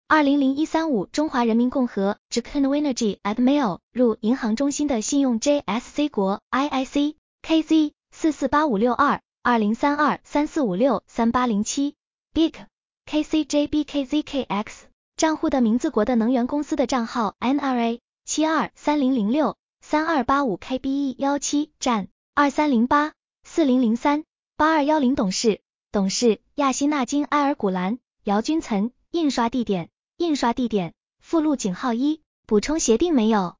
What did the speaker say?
2000135中华人民共和 Jacqueline at Mail 入银行中心的信用 JSC 国 IIC KZ 448562 2032 3456 3807 BIC KCJBKZKX 账户的名字国的能源公司的账号 NRA 723006 3285KBE17 站 2308 4003 8210董事亚希纳金埃尔古兰姚君岑印刷地点附录井号1补充协定没有